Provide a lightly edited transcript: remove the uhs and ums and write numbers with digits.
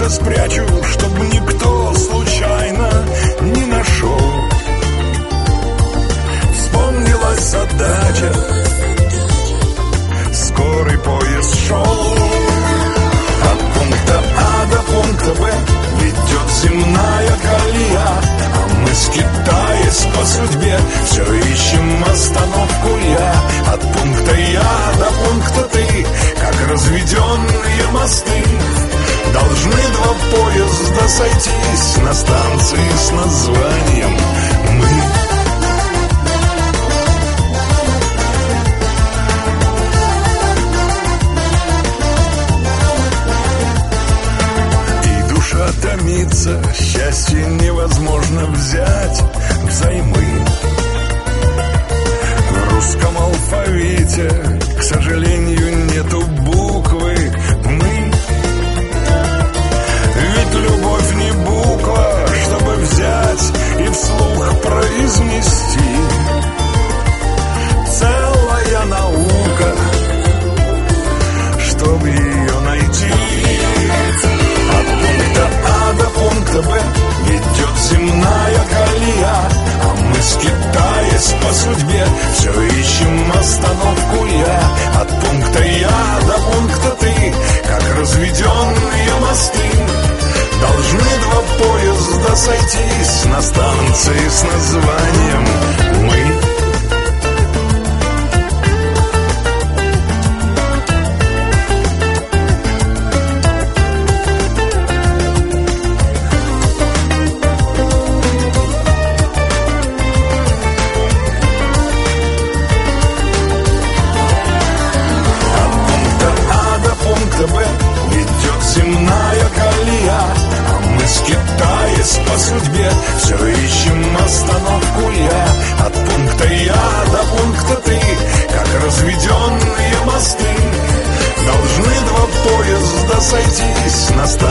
тихо спрячу, чтобы никто случайно не нашел. Вспомнилась задача, скорый поезд шел. От пункта А до пункта Б ведет земная колея, а мы, скитаясь по судьбе, все ищем остановку я. От пункта Я до пункта Ты, как разведенные мосты, должны два поезда сойтись на станции с названием «Мы». Томится, счастье невозможно взять взаймы. В русском алфавите, к сожалению, нету буквы «Мы». Ведь любовь не буква, чтобы взять и вслух произнести. Целая наука, чтобы ее найти. До пункта Б ведет земная колея, а мы, скитаясь по судьбе, все ищем остановку я. От пункта Я до пункта Ты, как разведенные мосты, должны два поезда сойтись на станции с названием «Мы». Скитаясь по судьбе, все ищем остановку я. От пункта Я до пункта Ты, как разведенные мосты, должны два поезда сойтись на станции